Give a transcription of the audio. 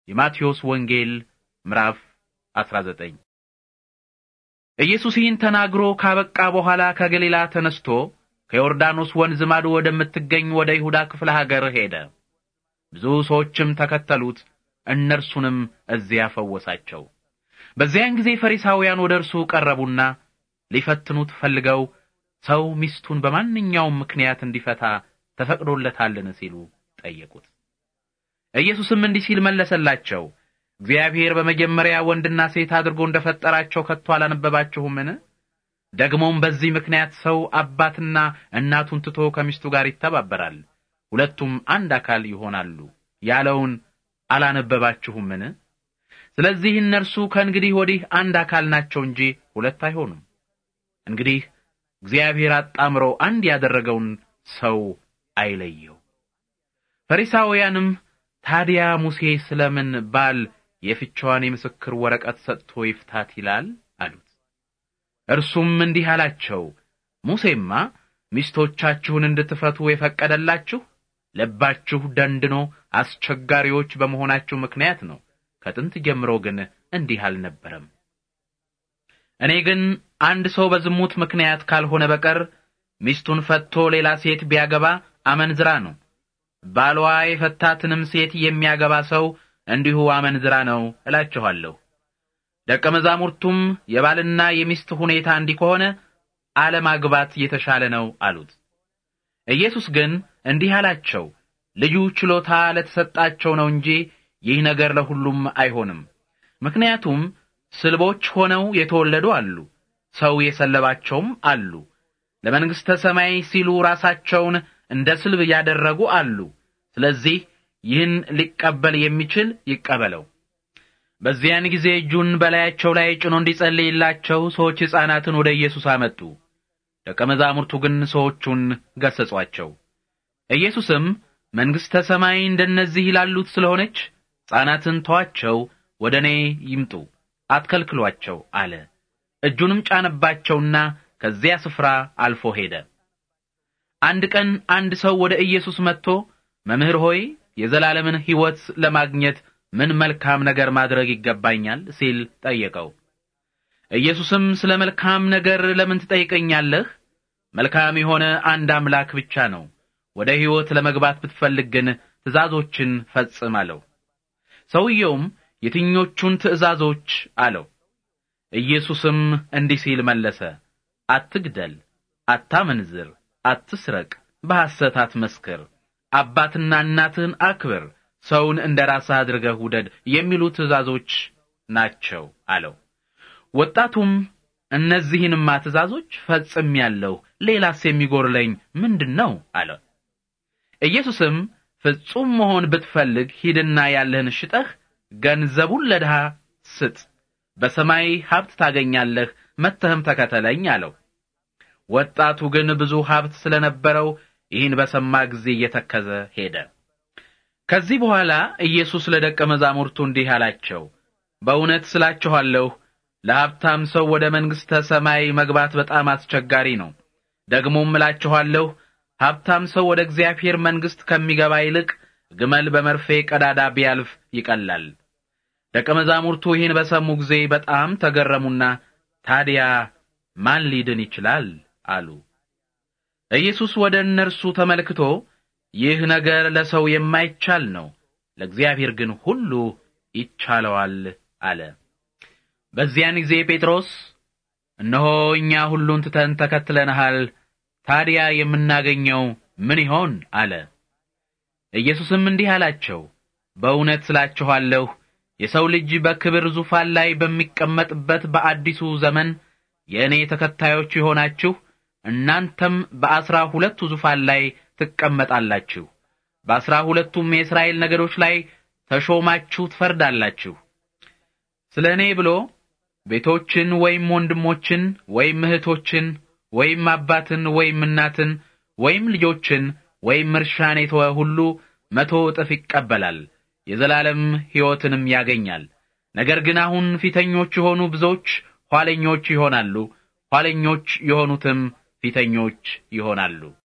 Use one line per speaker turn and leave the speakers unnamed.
የማቴዎስ ወንጌል ምዕራፍ 19። ኢየሱስ ይህን ተናግሮ ካበቃ በኋላ ከገሊላ ተነስቶ ከዮርዳኖስ ወንዝ ማዶ ወደምትገኝ ወደ ይሁዳ ክፍለ ሀገር ሄደ። ብዙ ሰዎችም ተከተሉት፣ እነርሱንም እዚያ ፈወሳቸው። በዚያን ጊዜ ፈሪሳውያን ወደ እርሱ ቀረቡና ሊፈትኑት ፈልገው ሰው ሚስቱን በማንኛውም ምክንያት እንዲፈታ ተፈቅዶለታልን ሲሉ ጠየቁት። ኢየሱስም እንዲህ ሲል መለሰላቸው፣ እግዚአብሔር በመጀመሪያ ወንድና ሴት አድርጎ እንደፈጠራቸው ከቶ አላነበባችሁምን? ደግሞም በዚህ ምክንያት ሰው አባትና እናቱን ትቶ ከሚስቱ ጋር ይተባበራል፣ ሁለቱም አንድ አካል ይሆናሉ ያለውን አላነበባችሁምን? ስለዚህ እነርሱ ከእንግዲህ ወዲህ አንድ አካል ናቸው እንጂ ሁለት አይሆኑም። እንግዲህ እግዚአብሔር አጣምሮ አንድ ያደረገውን ሰው አይለየው። ፈሪሳውያንም ታዲያ ሙሴ ስለምን ባል የፍቻዋን የምስክር ወረቀት ሰጥቶ ይፍታት ይላል አሉት። እርሱም እንዲህ አላቸው፣ ሙሴማ ሚስቶቻችሁን እንድትፈቱ የፈቀደላችሁ ልባችሁ ደንድኖ አስቸጋሪዎች በመሆናችሁ ምክንያት ነው። ከጥንት ጀምሮ ግን እንዲህ አልነበረም። እኔ ግን አንድ ሰው በዝሙት ምክንያት ካልሆነ በቀር ሚስቱን ፈቶ ሌላ ሴት ቢያገባ አመንዝራ ነው። ባሏ የፈታትንም ሴት የሚያገባ ሰው እንዲሁ አመንዝራ ነው እላችኋለሁ። ደቀ መዛሙርቱም የባልና የሚስት ሁኔታ እንዲህ ከሆነ አለማግባት የተሻለ ነው አሉት። ኢየሱስ ግን እንዲህ አላቸው፣ ልዩ ችሎታ ለተሰጣቸው ነው እንጂ ይህ ነገር ለሁሉም አይሆንም። ምክንያቱም ስልቦች ሆነው የተወለዱ አሉ፣ ሰው የሰለባቸውም አሉ። ለመንግሥተ ሰማይ ሲሉ ራሳቸውን እንደ ስልብ ያደረጉ አሉ። ስለዚህ ይህን ሊቀበል የሚችል ይቀበለው። በዚያን ጊዜ እጁን በላያቸው ላይ ጭኖ እንዲጸልይላቸው ሰዎች ሕፃናትን ወደ ኢየሱስ አመጡ። ደቀ መዛሙርቱ ግን ሰዎቹን ገሰጿቸው። ኢየሱስም መንግሥተ ሰማይ እንደነዚህ ላሉት ስለሆነች ሕፃናትን ተዋቸው፣ ወደ እኔ ይምጡ፣ አትከልክሏቸው አለ። እጁንም ጫነባቸውና ከዚያ ስፍራ አልፎ ሄደ። አንድ ቀን አንድ ሰው ወደ ኢየሱስ መጥቶ መምህር ሆይ የዘላለምን ሕይወት ለማግኘት ምን መልካም ነገር ማድረግ ይገባኛል ሲል ጠየቀው። ኢየሱስም ስለ መልካም ነገር ለምን ትጠይቀኛለህ? መልካም የሆነ አንድ አምላክ ብቻ ነው። ወደ ሕይወት ለመግባት ብትፈልግ ግን ትእዛዞችን ፈጽም አለው። ሰውየውም የትኞቹን ትእዛዞች አለው? ኢየሱስም እንዲህ ሲል መለሰ፣ አትግደል፣ አታመንዝር፣ አትስረቅ፣ በሐሰት አትመስክር፣ አባትና እናትህን አክብር፣ ሰውን እንደራስህ አድርገህ ውደድ የሚሉ ትእዛዞች ናቸው አለው። ወጣቱም እነዚህንማ ትእዛዞች ፈጽሜያለሁ፣ ሌላስ የሚጎድለኝ ምንድነው አለ። ኢየሱስም ፍጹም መሆን ብትፈልግ ሂድና ያለህን ሽጠህ ገንዘቡን ለድሃ ስጥ፣ በሰማይ ሀብት ታገኛለህ፣ መጥተህም ተከተለኝ አለው። ወጣቱ ግን ብዙ ሀብት ስለነበረው ይህን በሰማ ጊዜ እየተከዘ ሄደ። ከዚህ በኋላ ኢየሱስ ለደቀ መዛሙርቱ እንዲህ አላቸው፣ በእውነት ስላችኋለሁ ለሀብታም ሰው ወደ መንግሥተ ሰማይ መግባት በጣም አስቸጋሪ ነው። ደግሞም እላችኋለሁ ሀብታም ሰው ወደ እግዚአብሔር መንግሥት ከሚገባ ይልቅ ግመል በመርፌ ቀዳዳ ቢያልፍ ይቀላል። ደቀ መዛሙርቱ ይህን በሰሙ ጊዜ በጣም ተገረሙና ታዲያ ማን ሊድን ይችላል አሉ። ኢየሱስ ወደ እነርሱ ተመልክቶ ይህ ነገር ለሰው የማይቻል ነው፣ ለእግዚአብሔር ግን ሁሉ ይቻለዋል አለ። በዚያን ጊዜ ጴጥሮስ እነሆ እኛ ሁሉን ትተን ተከትለንሃል፣ ታዲያ የምናገኘው ምን ይሆን አለ። ኢየሱስም እንዲህ አላቸው፣ በእውነት ስላችኋለሁ የሰው ልጅ በክብር ዙፋን ላይ በሚቀመጥበት በአዲሱ ዘመን የእኔ ተከታዮች የሆናችሁ እናንተም በ12 ዙፋን ላይ ትቀመጣላችሁ። በ12ቱም የእስራኤል ነገዶች ላይ ተሾማችሁ ትፈርዳላችሁ። ስለ እኔ ብሎ ቤቶችን ወይም ወንድሞችን ወይም እህቶችን ወይም አባትን ወይም እናትን ወይም ልጆችን ወይም እርሻን የተወ ሁሉ 100 እጥፍ ይቀበላል፣ የዘላለም ሕይወትንም ያገኛል። ነገር ግን አሁን ፊተኞች የሆኑ ብዙዎች ኋለኞች ይሆናሉ፣ ኋለኞች የሆኑትም ፊተኞች ይሆናሉ።